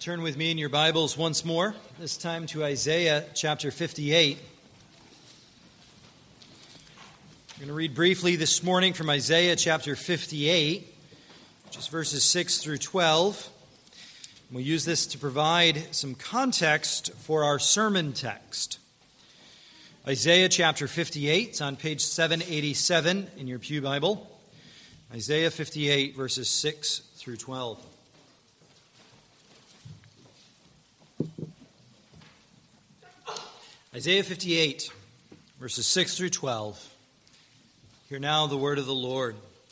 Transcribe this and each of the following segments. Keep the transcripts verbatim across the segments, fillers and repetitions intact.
Turn with me in your Bibles once more, this time to Isaiah chapter fifty-eight. I'm going to read briefly this morning from Isaiah chapter fifty-eight, which is verses six through twelve. We'll use this to provide some context for our sermon text. Isaiah chapter fifty-eight, it's on page seven eighty-seven in your pew Bible. Isaiah fifty-eight, verses six through twelve. Isaiah fifty-eight, verses six through twelve. Hear now the word of the Lord.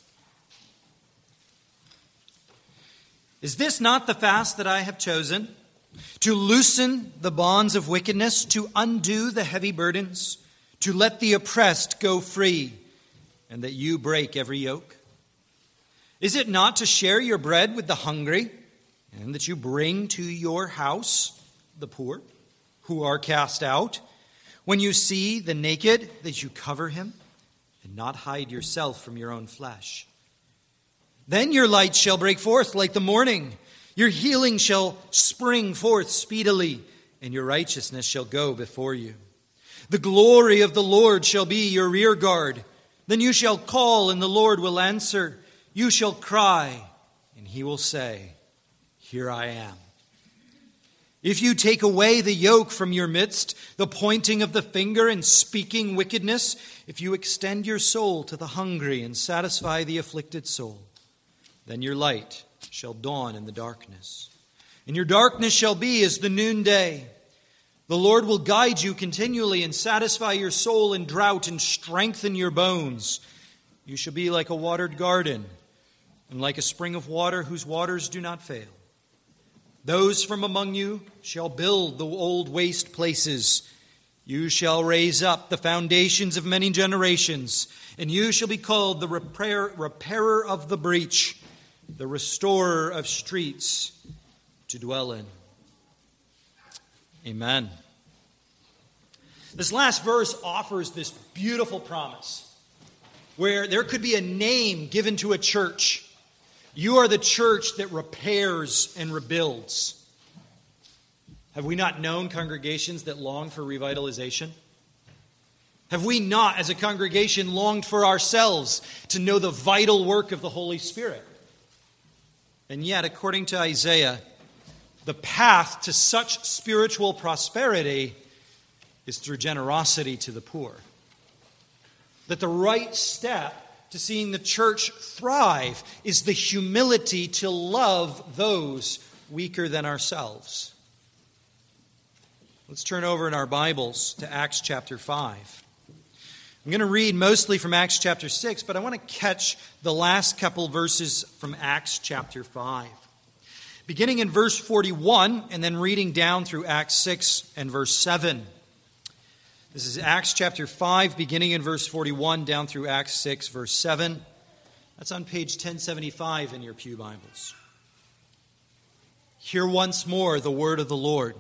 Is this not the fast that I have chosen? To loosen the bonds of wickedness, to undo the heavy burdens, to let the oppressed go free, and that you break every yoke? Is it not to share your bread with the hungry, and that you bring to your house the poor who are cast out? When you see the naked, that you cover him, and not hide yourself from your own flesh. Then your light shall break forth like the morning. Your healing shall spring forth speedily, and your righteousness shall go before you. The glory of the Lord shall be your rear guard. Then you shall call, and the Lord will answer. You shall cry, and he will say, Here I am. If you take away the yoke from your midst, the pointing of the finger and speaking wickedness, if you extend your soul to the hungry and satisfy the afflicted soul, then your light shall dawn in the darkness, and your darkness shall be as the noonday. The Lord will guide you continually and satisfy your soul in drought and strengthen your bones. You shall be like a watered garden and like a spring of water whose waters do not fail. Those from among you shall build the old waste places. You shall raise up the foundations of many generations, and you shall be called the repair, repairer of the breach, the restorer of streets to dwell in. Amen. This last verse offers this beautiful promise where there could be a name given to a church. You are the church that repairs and rebuilds. Have we not known congregations that long for revitalization? Have we not, as a congregation, longed for ourselves to know the vital work of the Holy Spirit? And yet, according to Isaiah, the path to such spiritual prosperity is through generosity to the poor. That the right step to seeing the church thrive is the humility to love those weaker than ourselves. Let's turn over in our Bibles to Acts chapter five. I'm going to read mostly from Acts chapter six, but I want to catch the last couple verses from Acts chapter five. Beginning in verse forty-one and then reading down through Acts six and verse seven. This is Acts chapter five, beginning in verse forty-one, down through Acts six, verse seven. That's on page ten seventy-five in your pew Bibles. Hear once more the word of the Lord.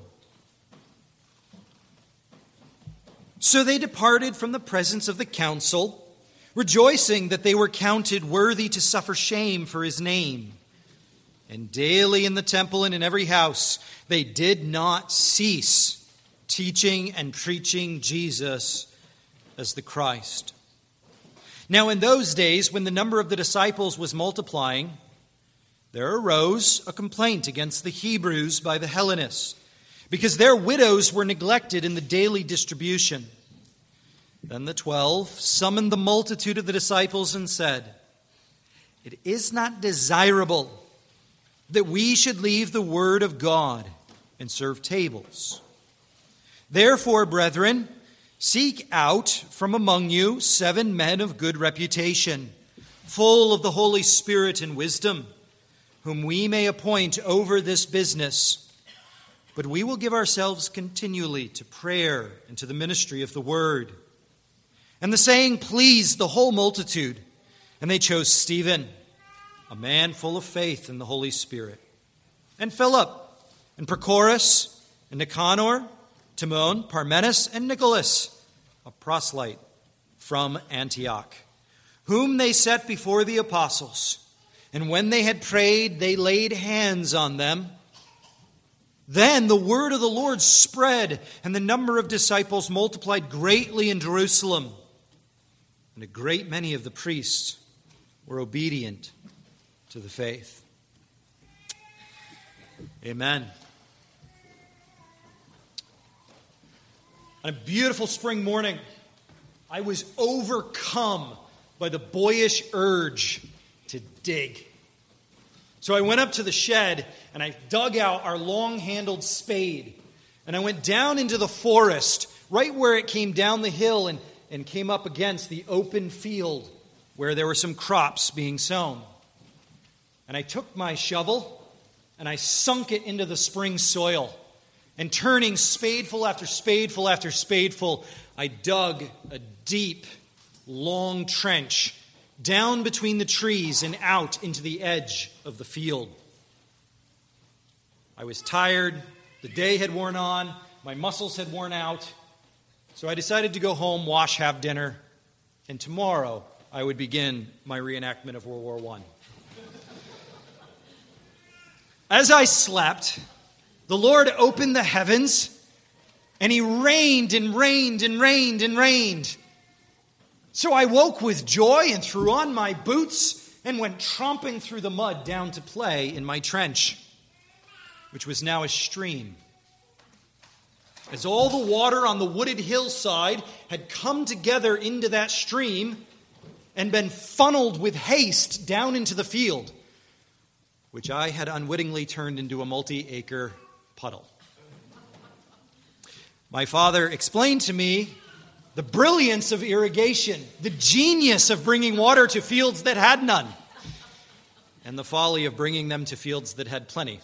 So they departed from the presence of the council, rejoicing that they were counted worthy to suffer shame for his name. And daily in the temple and in every house they did not cease teaching and preaching Jesus as the Christ. Now in those days, when the number of the disciples was multiplying, there arose a complaint against the Hebrews by the Hellenists, because their widows were neglected in the daily distribution. Then the twelve summoned the multitude of the disciples and said, It is not desirable that we should leave the word of God and serve tables. Therefore, brethren, seek out from among you seven men of good reputation, full of the Holy Spirit and wisdom, whom we may appoint over this business. But we will give ourselves continually to prayer and to the ministry of the word. And the saying pleased the whole multitude, and they chose Stephen, a man full of faith in the Holy Spirit, and Philip, and Prochorus, and Nicanor, Timon, Parmenas, and Nicholas, a proselyte from Antioch, whom they set before the apostles. And when they had prayed, they laid hands on them. Then the word of the Lord spread, and the number of disciples multiplied greatly in Jerusalem. And a great many of the priests were obedient to the faith. Amen. On a beautiful spring morning, I was overcome by the boyish urge to dig. So I went up to the shed and I dug out our long-handled spade. And I went down into the forest, right where it came down the hill and, and came up against the open field where there were some crops being sown. And I took my shovel and I sunk it into the spring soil. And turning spadeful after spadeful after spadeful, I dug a deep, long trench down between the trees and out into the edge of the field. I was tired. The day had worn on. My muscles had worn out. So I decided to go home, wash, have dinner, and tomorrow I would begin my reenactment of World War One. As I slept, the Lord opened the heavens, and He rained and rained and rained and rained. So I woke with joy and threw on my boots and went tromping through the mud down to play in my trench, which was now a stream. As all the water on the wooded hillside had come together into that stream and been funneled with haste down into the field, which I had unwittingly turned into a multi-acre puddle. My father explained to me the brilliance of irrigation, the genius of bringing water to fields that had none, and the folly of bringing them to fields that had plenty.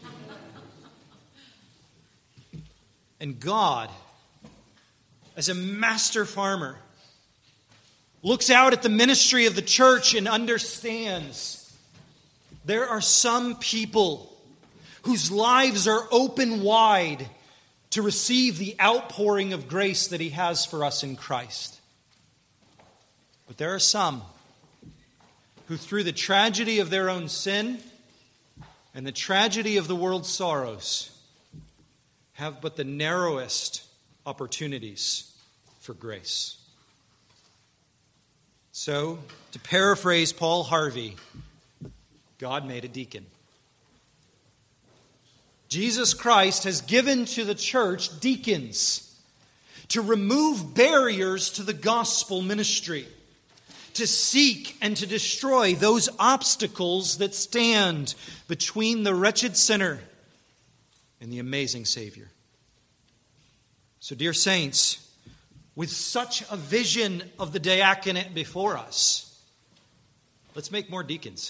And God, as a master farmer, looks out at the ministry of the church and understands there are some people whose lives are open wide to receive the outpouring of grace that He has for us in Christ. But there are some who, through the tragedy of their own sin and the tragedy of the world's sorrows, have but the narrowest opportunities for grace. So, to paraphrase Paul Harvey, God made a deacon. Jesus Christ has given to the church deacons to remove barriers to the gospel ministry, to seek and to destroy those obstacles that stand between the wretched sinner and the amazing Savior. So, dear saints, with such a vision of the diaconate before us, let's make more deacons.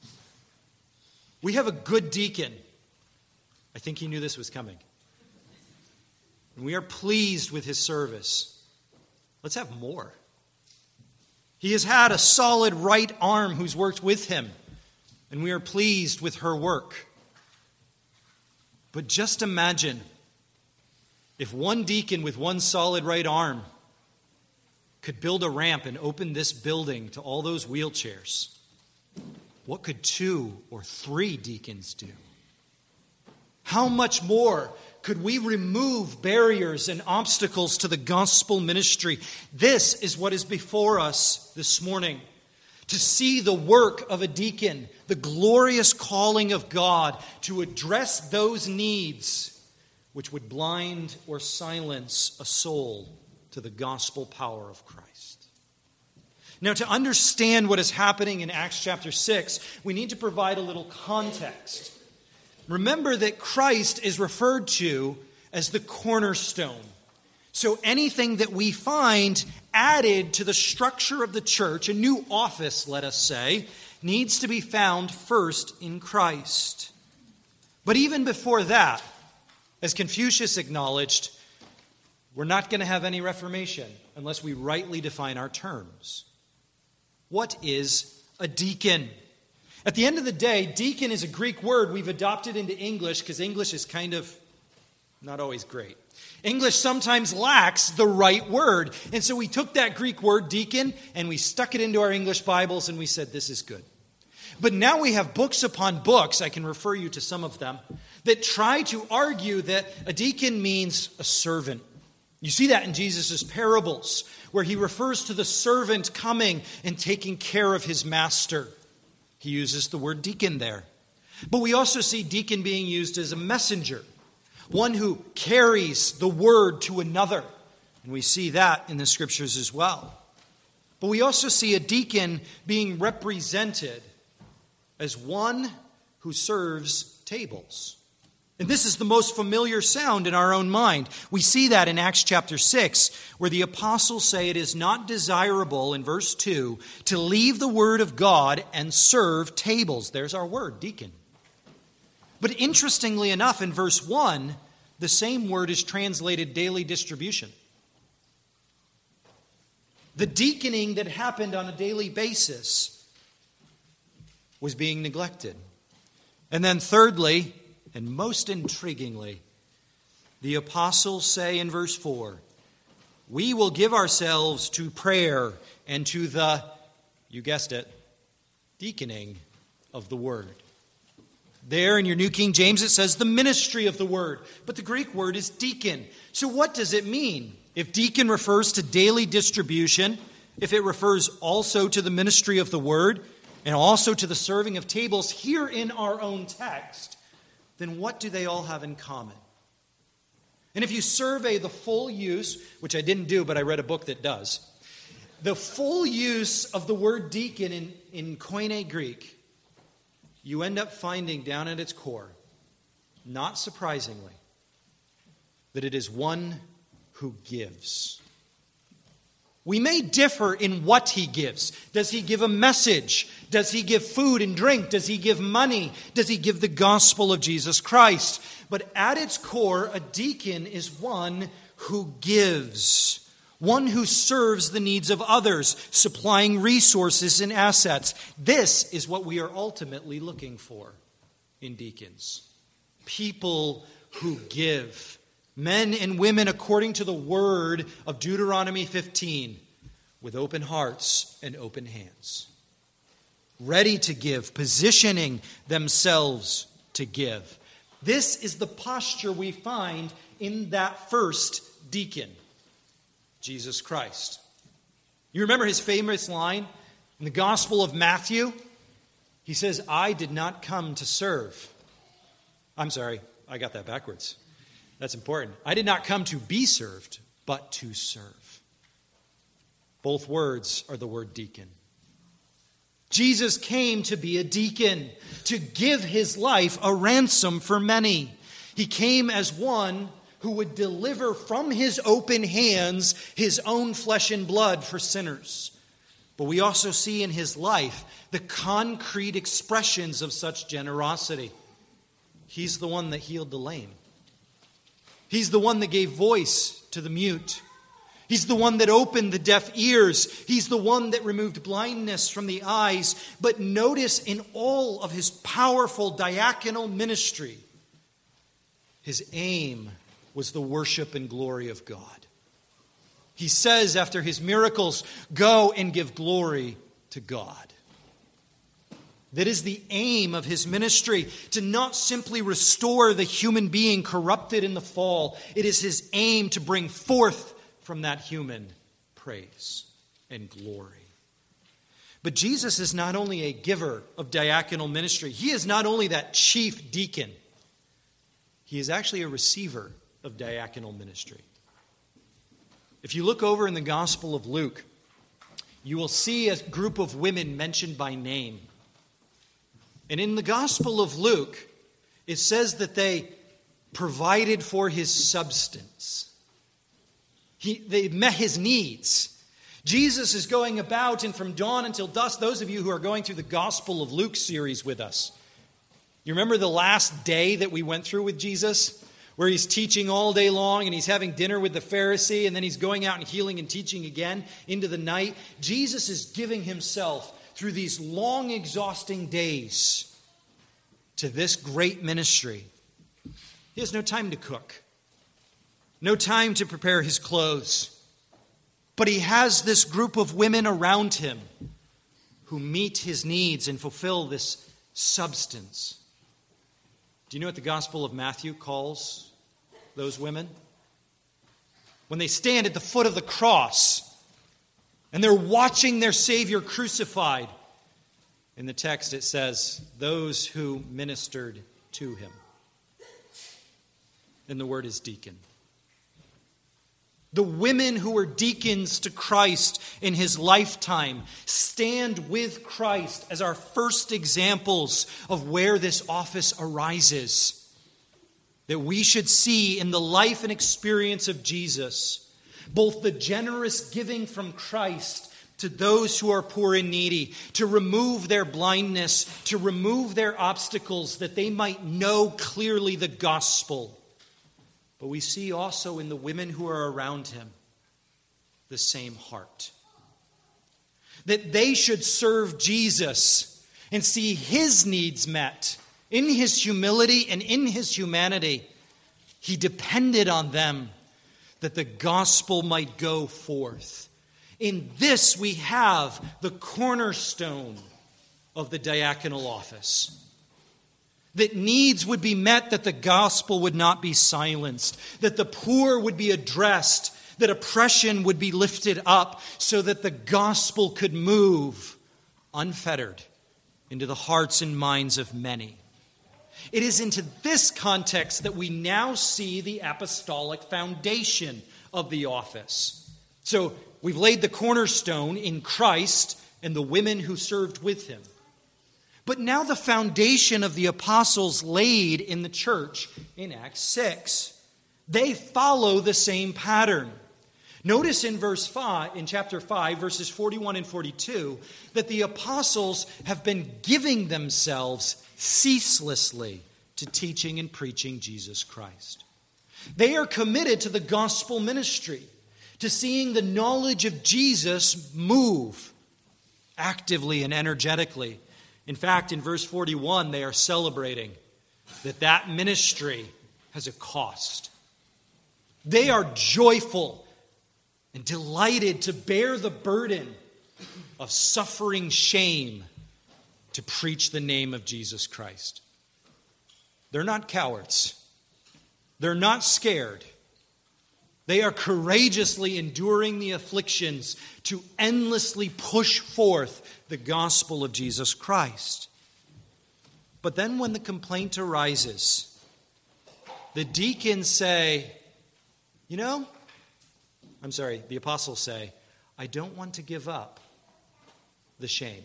We have a good deacon. I think he knew this was coming. And we are pleased with his service. Let's have more. He has had a solid right arm who's worked with him, and we are pleased with her work. But just imagine if one deacon with one solid right arm could build a ramp and open this building to all those wheelchairs. What could two or three deacons do? How much more could we remove barriers and obstacles to the gospel ministry? This is what is before us this morning. To see the work of a deacon, the glorious calling of God to address those needs which would blind or silence a soul to the gospel power of Christ. Now, to understand what is happening in Acts chapter six, we need to provide a little context. Remember that Christ is referred to as the cornerstone. So anything that we find added to the structure of the church, a new office, let us say, needs to be found first in Christ. But even before that, as Confucius acknowledged, we're not going to have any reformation unless we rightly define our terms. What is a deacon? At the end of the day, deacon is a Greek word we've adopted into English because English is kind of not always great. English sometimes lacks the right word. And so we took that Greek word, deacon, and we stuck it into our English Bibles and we said, this is good. But now we have books upon books, I can refer you to some of them, that try to argue that a deacon means a servant. You see that in Jesus' parables, where he refers to the servant coming and taking care of his master. He uses the word deacon there. But we also see deacon being used as a messenger, one who carries the word to another. And we see that in the scriptures as well. But we also see a deacon being represented as one who serves tables. And this is the most familiar sound in our own mind. We see that in Acts chapter six, where the apostles say it is not desirable, in verse two, to leave the word of God and serve tables. There's our word, deacon. But interestingly enough, in verse one, the same word is translated daily distribution. The deaconing that happened on a daily basis was being neglected. And then thirdly, and most intriguingly, the apostles say in verse four, we will give ourselves to prayer and to the, you guessed it, deaconing of the word. There in your New King James it says the ministry of the word, but the Greek word is deacon. So what does it mean? If deacon refers to daily distribution, if it refers also to the ministry of the word, and also to the serving of tables here in our own text, then what do they all have in common? And if you survey the full use, which I didn't do, but I read a book that does, the full use of the word deacon in, in Koine Greek, you end up finding down at its core, not surprisingly, that it is one who gives. We may differ in what he gives. Does he give a message? Does he give food and drink? Does he give money? Does he give the gospel of Jesus Christ? But at its core, a deacon is one who gives, one who serves the needs of others, supplying resources and assets. This is what we are ultimately looking for in deacons. People who give. Men and women according to the word of Deuteronomy fifteen, with open hearts and open hands. Ready to give, positioning themselves to give. This is the posture we find in that first deacon, Jesus Christ. You remember his famous line in the Gospel of Matthew? He says, I did not come to serve. I'm sorry, I got that backwards. That's important. I did not come to be served, but to serve. Both words are the word deacon. Jesus came to be a deacon, to give his life a ransom for many. He came as one who would deliver from his open hands his own flesh and blood for sinners. But we also see in his life the concrete expressions of such generosity. He's the one that healed the lame. He's the one that gave voice to the mute. He's the one that opened the deaf ears. He's the one that removed blindness from the eyes. But notice in all of his powerful diaconal ministry, his aim was the worship and glory of God. He says after his miracles, go and give glory to God. That is the aim of his ministry, to not simply restore the human being corrupted in the fall. It is his aim to bring forth from that human praise and glory. But Jesus is not only a giver of diaconal ministry. He is not only that chief deacon. He is actually a receiver of diaconal ministry. If you look over in the Gospel of Luke, you will see a group of women mentioned by name. And in the Gospel of Luke, it says that they provided for his substance. He, they met his needs. Jesus is going about, and from dawn until dusk, those of you who are going through the Gospel of Luke series with us, you remember the last day that we went through with Jesus, where he's teaching all day long, and he's having dinner with the Pharisee, and then he's going out and healing and teaching again into the night. Jesus is giving himself through these long, exhausting days to this great ministry. He has no time to cook, no time to prepare his clothes, but he has this group of women around him who meet his needs and fulfill this substance. Do you know what the Gospel of Matthew calls those women? When they stand at the foot of the cross and they're watching their Savior crucified, in the text it says, those who ministered to him. And the word is deacon. The women who were deacons to Christ in his lifetime stand with Christ as our first examples of where this office arises. That we should see in the life and experience of Jesus both the generous giving from Christ to those who are poor and needy, to remove their blindness, to remove their obstacles, that they might know clearly the gospel. But we see also in the women who are around him the same heart. That they should serve Jesus and see his needs met. In his humility and in his humanity, he depended on them that the gospel might go forth. In this we have the cornerstone of the diaconal office. That needs would be met, that the gospel would not be silenced, that the poor would be addressed, that oppression would be lifted up, so that the gospel could move unfettered into the hearts and minds of many. It is into this context that we now see the apostolic foundation of the office. So we've laid the cornerstone in Christ and the women who served with him. But now the foundation of the apostles laid in the church in Acts six. They follow the same pattern. Notice in verse five, in chapter five, verses forty-one and forty-two, that the apostles have been giving themselves ceaselessly to teaching and preaching Jesus Christ. They are committed to the gospel ministry, to seeing the knowledge of Jesus move actively and energetically. In fact, in verse forty-one, they are celebrating that that ministry has a cost. They are joyful and delighted to bear the burden of suffering shame to preach the name of Jesus Christ. They're not cowards. They're not scared. They are courageously enduring the afflictions to endlessly push forth the gospel of Jesus Christ. But then when the complaint arises, the deacons say, you know, I'm sorry, the apostles say, I don't want to give up the shame.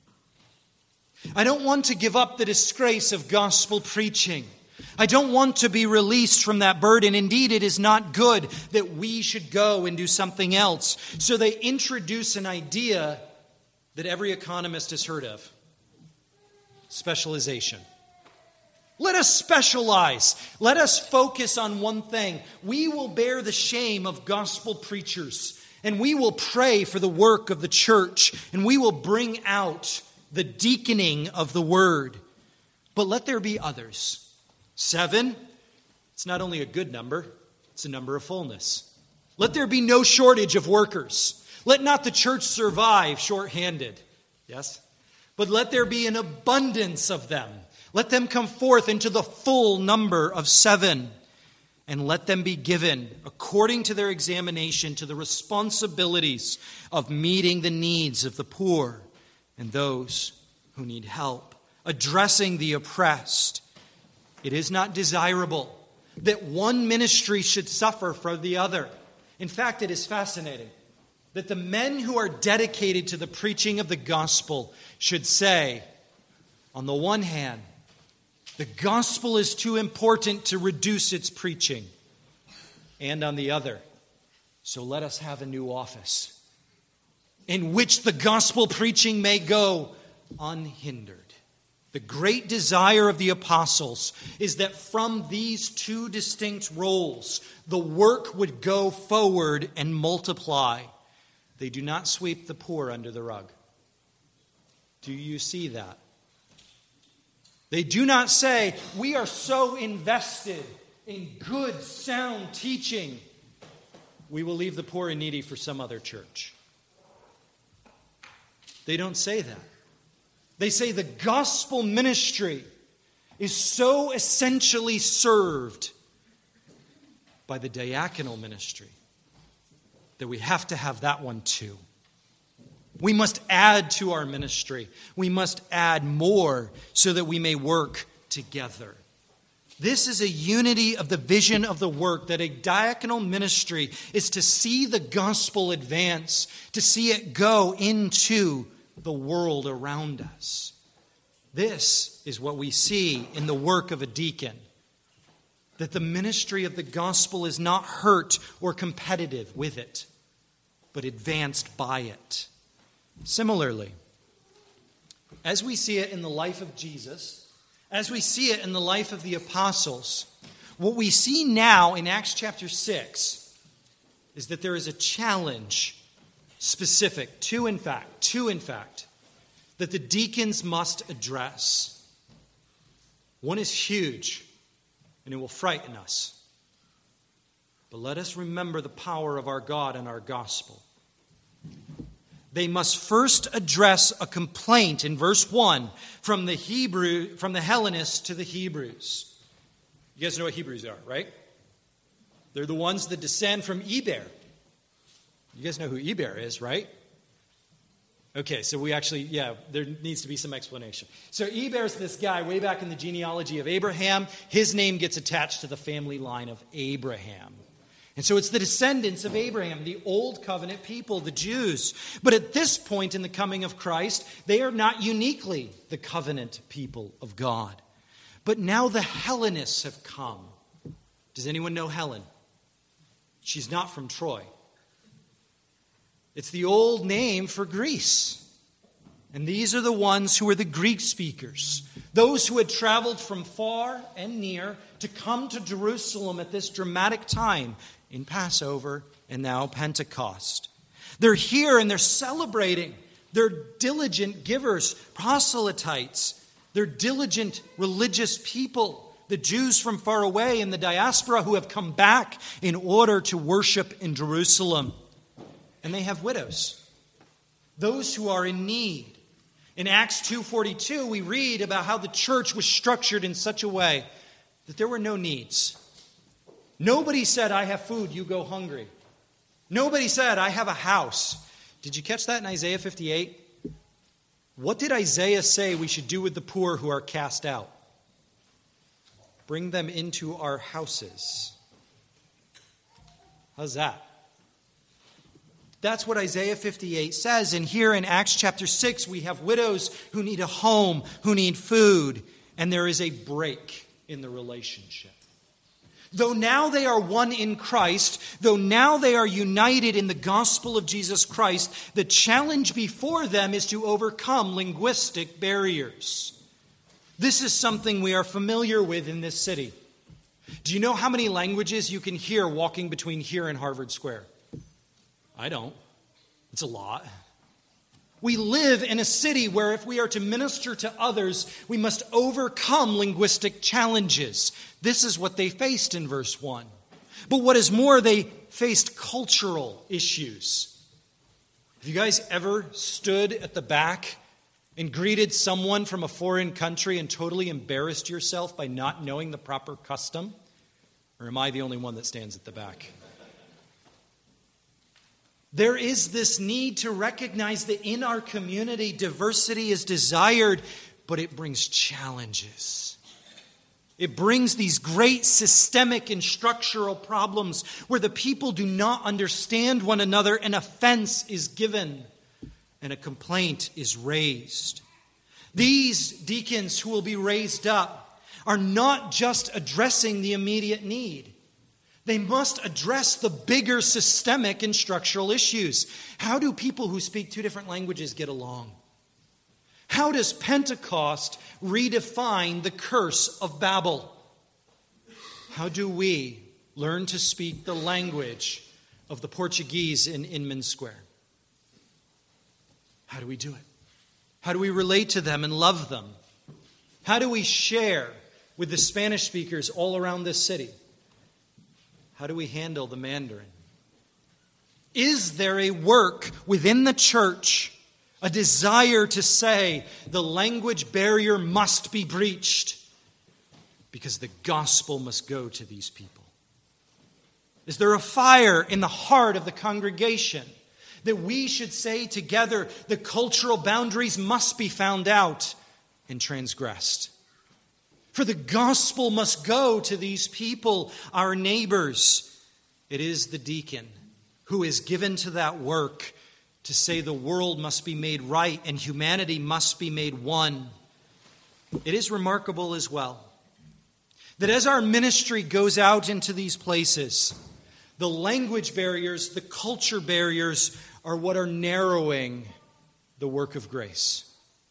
I don't want to give up the disgrace of gospel preaching. I don't want to be released from that burden. Indeed, it is not good that we should go and do something else. So they introduce an idea that every economist has heard of. Specialization. Let us specialize. Let us focus on one thing. We will bear the shame of gospel preachers, and we will pray for the work of the church, and we will bring out the deaconing of the word. But let there be others. Seven, it's not only a good number, it's a number of fullness. Let there be no shortage of workers. Let not the church survive short-handed. Yes? But let there be an abundance of them. Let them come forth into the full number of seven. And let them be given, according to their examination, to the responsibilities of meeting the needs of the poor and those who need help, addressing the oppressed. It is not desirable that one ministry should suffer for the other. In fact, it is fascinating that the men who are dedicated to the preaching of the gospel should say, on the one hand, the gospel is too important to reduce its preaching. And on the other, so let us have a new office in which the gospel preaching may go unhindered. The great desire of the apostles is that from these two distinct roles, the work would go forward and multiply. They do not sweep the poor under the rug. Do you see that? They do not say, we are so invested in good, sound teaching, we will leave the poor and needy for some other church. They don't say that. They say the gospel ministry is so essentially served by the diaconal ministry that we have to have that one too. We must add to our ministry. We must add more so that we may work together. This is a unity of the vision of the work, that a diaconal ministry is to see the gospel advance, to see it go into the world around us. This is what we see in the work of a deacon, that the ministry of the gospel is not hurt or competitive with it, but advanced by it. Similarly, as we see it in the life of Jesus, as we see it in the life of the apostles, what we see now in Acts chapter six is that there is a challenge specific to, in fact, to, in fact, that the deacons must address. One is huge, and it will frighten us. But let us remember the power of our God and our gospel. They must first address a complaint in verse one from the Hebrew, from the Hellenists to the Hebrews. You guys know what Hebrews are, right? They're the ones that descend from Eber. You guys know who Eber is, right? Okay, so we actually, yeah, there needs to be some explanation. So Eber is this guy way back in the genealogy of Abraham. His name gets attached to the family line of Abraham. And so it's the descendants of Abraham, the old covenant people, the Jews. But at this point in the coming of Christ, they are not uniquely the covenant people of God. But now the Hellenists have come. Does anyone know Helen? She's not from Troy. It's the old name for Greece. And these are the ones who are the Greek speakers, those who had traveled from far and near to come to Jerusalem at this dramatic time in Passover and now Pentecost. They're here and they're celebrating. They're diligent givers, proselytes. They're diligent religious people, the Jews from far away and the diaspora who have come back in order to worship in Jerusalem. And they have widows, those who are in need. In Acts two forty-two, we read about how the church was structured in such a way that there were no needs. Nobody said, I have food, you go hungry. Nobody said, I have a house. Did you catch that in Isaiah fifty-eight? What did Isaiah say we should do with the poor who are cast out? Bring them into our houses. How's that? That's what Isaiah fifty-eight says. And here in Acts chapter six, we have widows who need a home, who need food, and there is a break in the relationship. Though now they are one in Christ, though now they are united in the gospel of Jesus Christ, the challenge before them is to overcome linguistic barriers. This is something we are familiar with in this city. Do you know how many languages you can hear walking between here and Harvard Square? I don't. It's a lot. We live in a city where if we are to minister to others, we must overcome linguistic challenges. This is what they faced in verse one. But what is more, they faced cultural issues. Have you guys ever stood at the back and greeted someone from a foreign country and totally embarrassed yourself by not knowing the proper custom? Or am I the only one that stands at the back? There is this need to recognize that in our community, diversity is desired, but it brings challenges. It brings these great systemic and structural problems where the people do not understand one another, an offense is given and a complaint is raised. These deacons who will be raised up are not just addressing the immediate need. They must address the bigger systemic and structural issues. How do people who speak two different languages get along? How does Pentecost redefine the curse of Babel? How do we learn to speak the language of the Portuguese in Inman Square? How do we do it? How do we relate to them and love them? How do we share with the Spanish speakers all around this city? How do we handle the Mandarin? Is there a work within the church a desire to say the language barrier must be breached because the gospel must go to these people? Is there a fire in the heart of the congregation that we should say together the cultural boundaries must be found out and transgressed? For the gospel must go to these people, our neighbors. It is the deacon who is given to that work to say the world must be made right and humanity must be made one. It is remarkable as well that as our ministry goes out into these places, the language barriers, the culture barriers are what are narrowing the work of grace.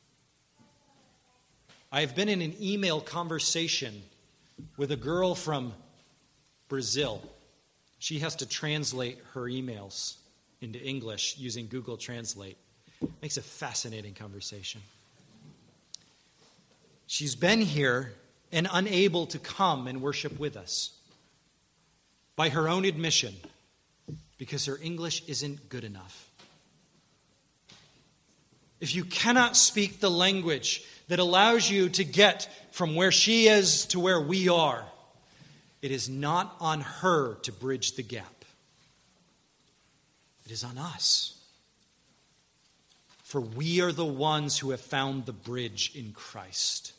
I have been in an email conversation with a girl from Brazil. She has to translate her emails into English using Google Translate. Makes a fascinating conversation. She's been here and unable to come and worship with us by her own admission because her English isn't good enough. If you cannot speak the language that allows you to get from where she is to where we are, it is not on her to bridge the gap. It is on us. For we are the ones who have found the bridge in Christ.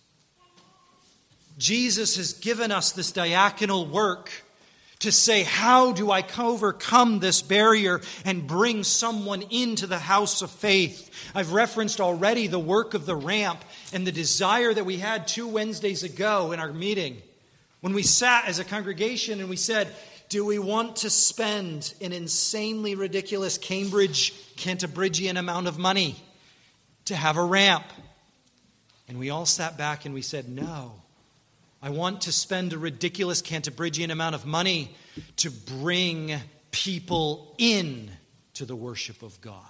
Jesus has given us this diaconal work to say, how do I overcome this barrier and bring someone into the house of faith? I've referenced already the work of the ramp and the desire that we had two Wednesdays ago in our meeting when we sat as a congregation and we said, do we want to spend an insanely ridiculous Cambridge Cantabrigian amount of money to have a ramp? And we all sat back and we said, no. I want to spend a ridiculous Cantabrigian amount of money to bring people in to the worship of God.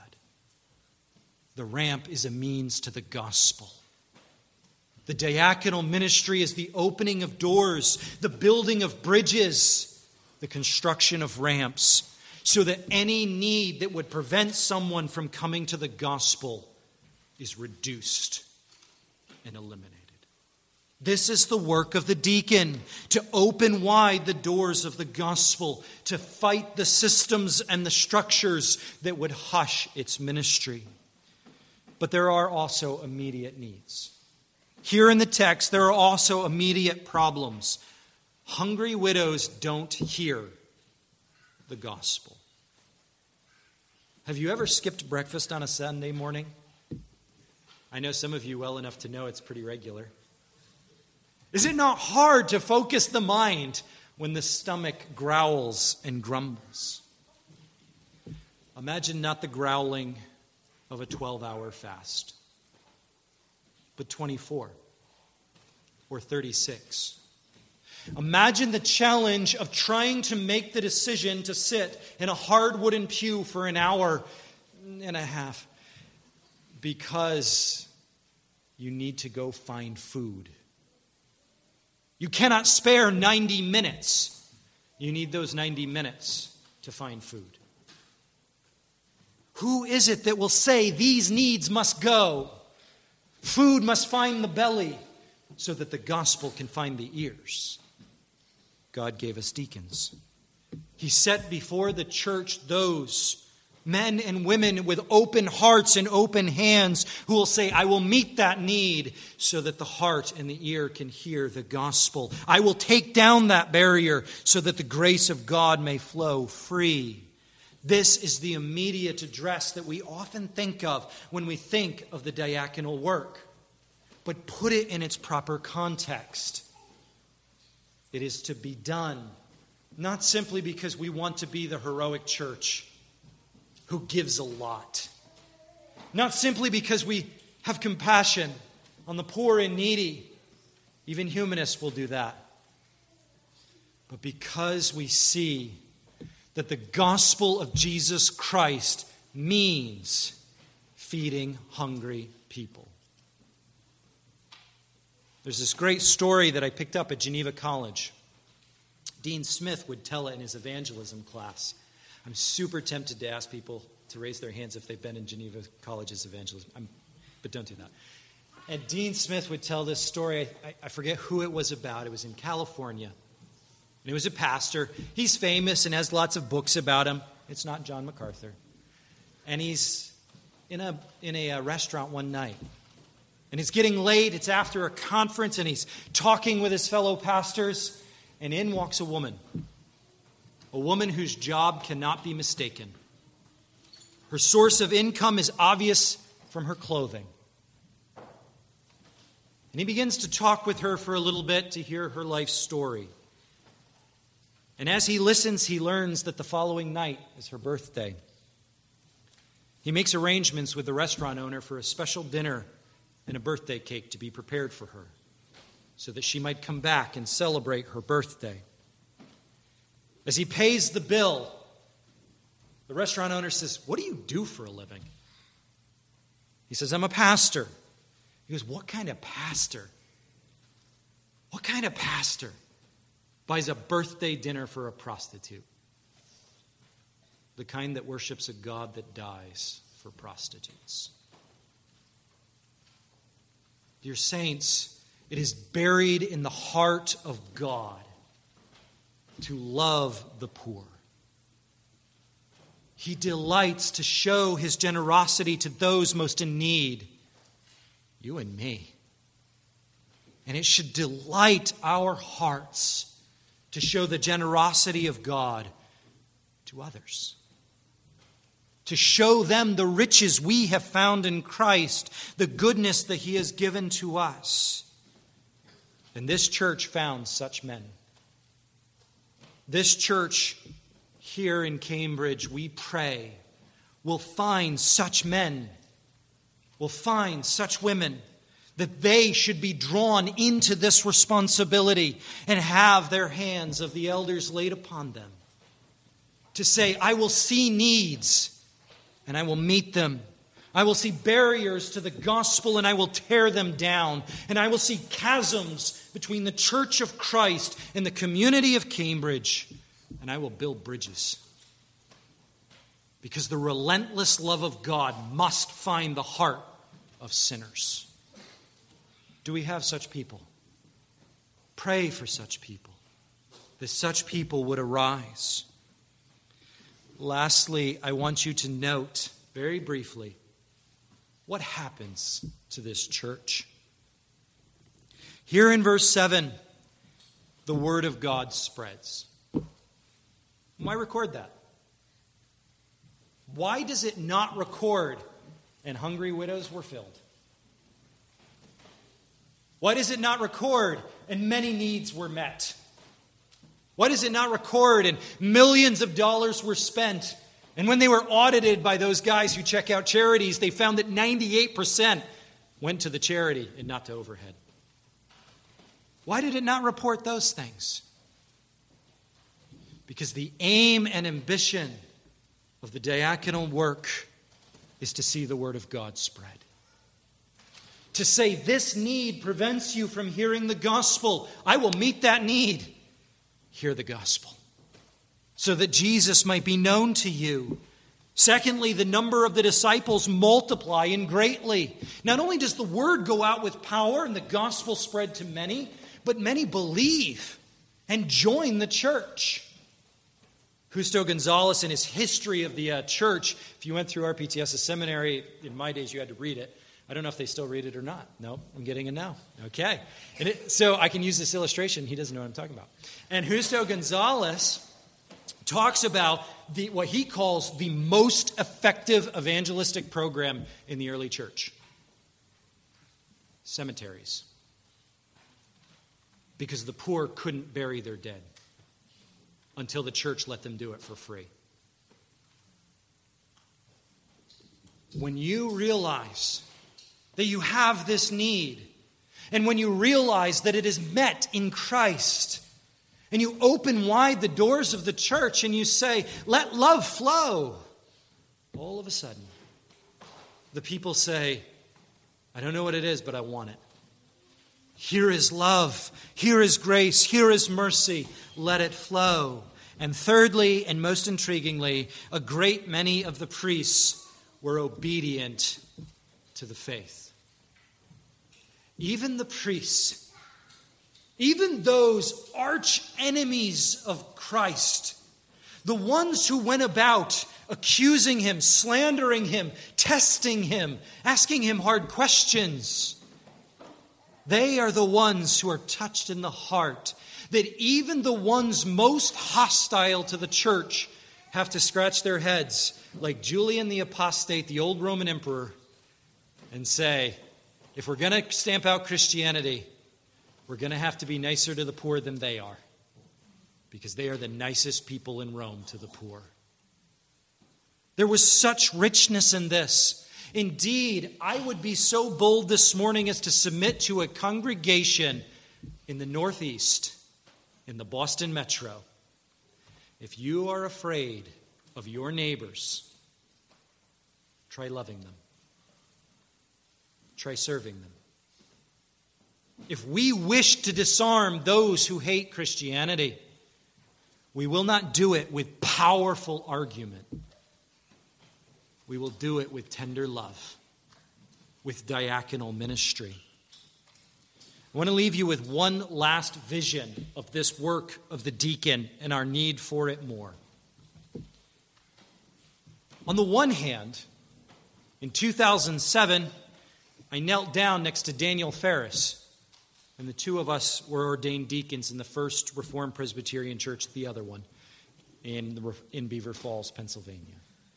The ramp is a means to the gospel. The diaconal ministry is the opening of doors, the building of bridges, the construction of ramps, so that any need that would prevent someone from coming to the gospel is reduced and eliminated. This is the work of the deacon, to open wide the doors of the gospel, to fight the systems and the structures that would hush its ministry. But there are also immediate needs. Here in the text, there are also immediate problems. Hungry widows don't hear the gospel. Have you ever skipped breakfast on a Sunday morning? I know some of you well enough to know it's pretty regular. Is it not hard to focus the mind when the stomach growls and grumbles? Imagine not the growling of a twelve-hour fast, but twenty-four or thirty-six. Imagine the challenge of trying to make the decision to sit in a hard wooden pew for an hour and a half because you need to go find food. You cannot spare ninety minutes. You need those ninety minutes to find food. Who is it that will say these needs must go? Food must find the belly so that the gospel can find the ears. God gave us deacons. He set before the church those men and women with open hearts and open hands who will say, I will meet that need so that the heart and the ear can hear the gospel. I will take down that barrier so that the grace of God may flow free. This is the immediate address that we often think of when we think of the diaconal work. But put it in its proper context. It is to be done, not simply because we want to be the heroic church who gives a lot. Not simply because we have compassion on the poor and needy. Even humanists will do that. But because we see that the gospel of Jesus Christ means feeding hungry people. There's this great story that I picked up at Geneva College. Dean Smith would tell it in his evangelism class. I'm super tempted to ask people to raise their hands if they've been in Geneva College's evangelism, I'm, but don't do that. And Dean Smith would tell this story. I, I forget who it was about. It was in California. And it was a pastor. He's famous and has lots of books about him. It's not John MacArthur. And he's in a in a, a restaurant one night. And it's getting late. It's after a conference, and he's talking with his fellow pastors. And in walks a woman. A woman whose job cannot be mistaken. Her source of income is obvious from her clothing. And he begins to talk with her for a little bit to hear her life story. And as he listens, he learns that the following night is her birthday. He makes arrangements with the restaurant owner for a special dinner and a birthday cake to be prepared for her, so that she might come back and celebrate her birthday. As he pays the bill, the restaurant owner says, "What do you do for a living?" He says, "I'm a pastor." He goes, "What kind of pastor? What kind of pastor buys a birthday dinner for a prostitute?" "The kind that worships a God that dies for prostitutes." Dear saints, it is buried in the heart of God to love the poor. He delights to show his generosity to those most in need, you and me. And it should delight our hearts to show the generosity of God to others. To show them the riches we have found in Christ, the goodness that he has given to us. And this church found such men. This church here in Cambridge, we pray, will find such men, will find such women, that they should be drawn into this responsibility and have their hands of the elders laid upon them. To say, I will see needs and I will meet them. I will see barriers to the gospel and I will tear them down. And I will see chasms between the Church of Christ and the community of Cambridge. And I will build bridges. Because the relentless love of God must find the heart of sinners. Do we have such people? Pray for such people, that such people would arise. Lastly, I want you to note very briefly what happens to this church. Here in verse seven, the word of God spreads. Why record that? Why does it not record, and hungry widows were filled? Why does it not record, and many needs were met? Why does it not record, and millions of dollars were spent? And when they were audited by those guys who check out charities, they found that ninety-eight percent went to the charity and not to overhead. Why did it not report those things? Because the aim and ambition of the diaconal work is to see the word of God spread. To say this need prevents you from hearing the gospel. I will meet that need. Hear the gospel. So that Jesus might be known to you. Secondly, the number of the disciples multiply in greatly. Not only does the word go out with power and the gospel spread to many, but many believe and join the church. Justo Gonzalez, in his history of the uh, church, if you went through R P T S's seminary, in my days you had to read it. I don't know if they still read it or not. No, I'm getting it now. Okay. And it, so I can use this illustration. He doesn't know what I'm talking about. And Justo Gonzalez talks about the what he calls the most effective evangelistic program in the early church. Cemeteries. Because the poor couldn't bury their dead until the church let them do it for free. When you realize that you have this need, and when you realize that it is met in Christ, and you open wide the doors of the church and you say, let love flow, all of a sudden, the people say, I don't know what it is, but I want it. Here is love. Here is grace. Here is mercy. Let it flow. And thirdly, and most intriguingly, a great many of the priests were obedient to the faith. Even the priests, even those arch enemies of Christ, the ones who went about accusing him, slandering him, testing him, asking him hard questions, they are the ones who are touched in the heart, that even the ones most hostile to the church have to scratch their heads, like Julian the Apostate, the old Roman emperor, and say, if we're going to stamp out Christianity, we're going to have to be nicer to the poor than they are, because they are the nicest people in Rome to the poor. There was such richness in this. Indeed, I would be so bold this morning as to submit to a congregation in the Northeast, in the Boston Metro. If you are afraid of your neighbors, try loving them. Try serving them. If we wish to disarm those who hate Christianity, we will not do it with powerful argument. We will do it with tender love, with diaconal ministry. I want to leave you with one last vision of this work of the deacon and our need for it more. On the one hand, in two thousand seven, I knelt down next to Daniel Ferris, and the two of us were ordained deacons in the First Reformed Presbyterian Church, the other one, in, the, in Beaver Falls, Pennsylvania.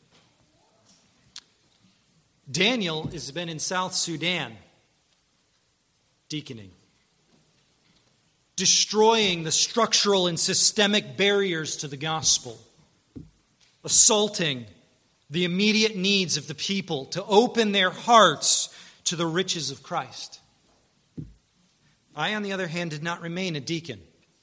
Daniel has been in South Sudan, deaconing, destroying the structural and systemic barriers to the gospel, assaulting the immediate needs of the people to open their hearts to the riches of Christ. I, on the other hand, did not remain a deacon.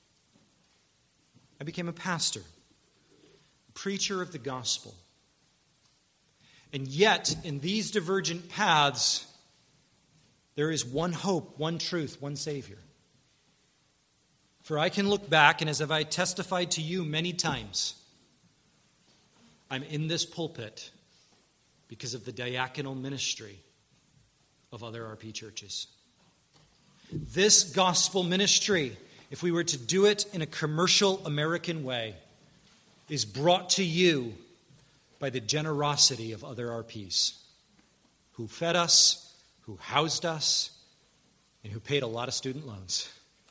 I became a pastor, a preacher of the gospel. And yet, in these divergent paths, there is one hope, one truth, one Savior. For I can look back, and as have I testified to you many times, I'm in this pulpit because of the diaconal ministry of other R P churches. This gospel ministry, if we were to do it in a commercial American way, is brought to you by the generosity of other R Ps who fed us, who housed us, and who paid a lot of student loans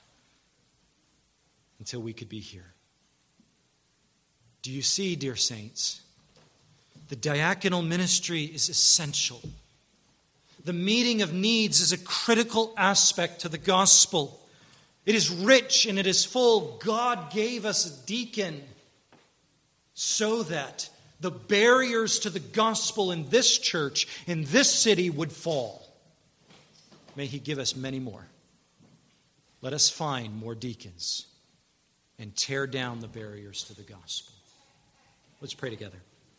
until we could be here. Do you see, dear saints? The diaconal ministry is essential. The meeting of needs is a critical aspect to the gospel. It is rich and it is full. God gave us a deacon so that the barriers to the gospel in this church, in this city, would fall. May He give us many more. Let us find more deacons and tear down the barriers to the gospel. Let's pray together.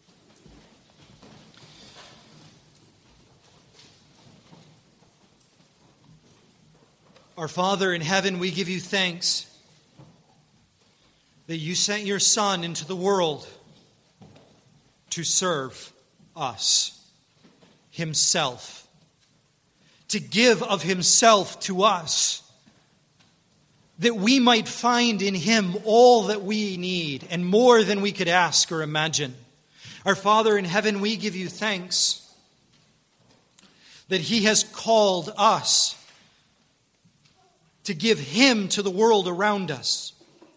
Our Father in heaven, we give you thanks that you sent your Son into the world to serve us, Himself, to give of Himself to us, that we might find in Him all that we need and more than we could ask or imagine. Our Father in heaven, we give you thanks that He has called us to give Him to the world around us.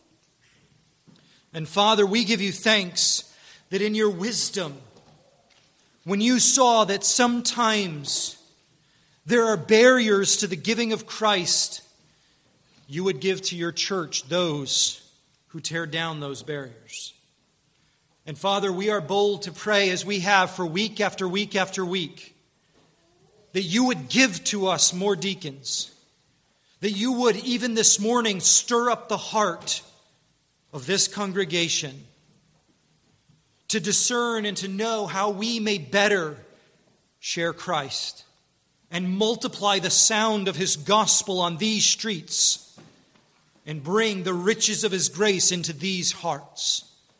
And Father, we give you thanks that in your wisdom, when you saw that sometimes there are barriers to the giving of Christ, you would give to your church those who tear down those barriers. And Father, we are bold to pray as we have for week after week after week, that you would give to us more deacons, that you would even this morning stir up the heart of this congregation to discern and to know how we may better share Christ and multiply the sound of His gospel on these streets and bring the riches of His grace into these hearts.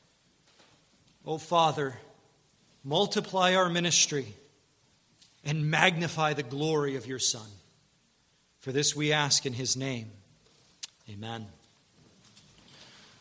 O Father, multiply our ministry and magnify the glory of your Son. For this we ask in his name. Amen.